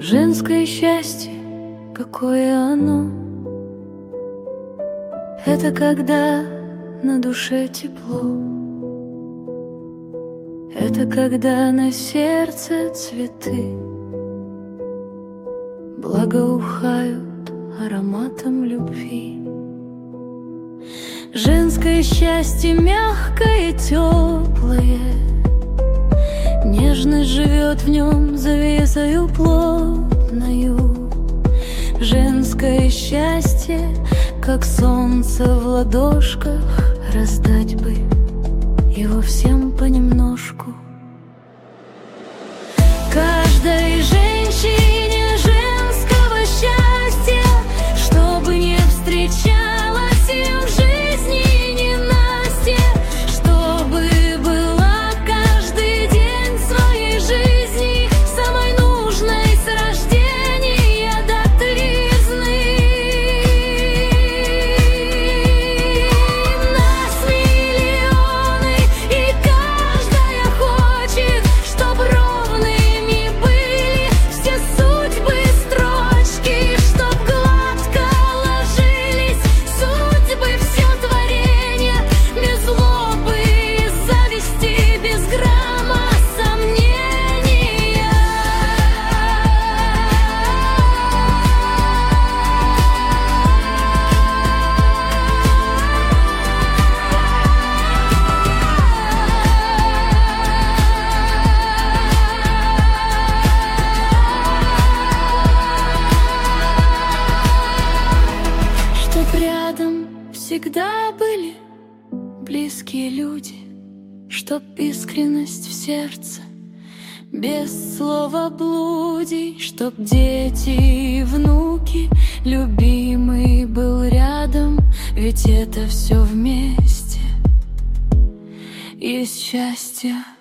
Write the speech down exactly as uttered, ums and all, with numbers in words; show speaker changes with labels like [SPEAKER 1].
[SPEAKER 1] Женское счастье, какое оно? Это когда на душе тепло, это когда на сердце цветы благоухают ароматом любви. Женское счастье мягкое и теплое, нежность живет в нем завесою плотною. Женское счастье, как солнце в ладошках, раздать бы его всем понемножку. Каждой женщине женского счастья, чтобы не встречалась им в жизни ненастья, чтобы была каждый день своей жизни самой нужной с рождения до тризны. Нас миллионы, и каждая хочет, чтоб ровными были все судьбы строчки, чтоб гладко ложились судьбы все творения, без злобы и зависти, без грамма сомнения. Чтоб рядом всегда были близкие люди, чтоб искренность в сердце, без слова блудий, чтоб дети и внуки, любимый был рядом, ведь это все вместе есть счастье.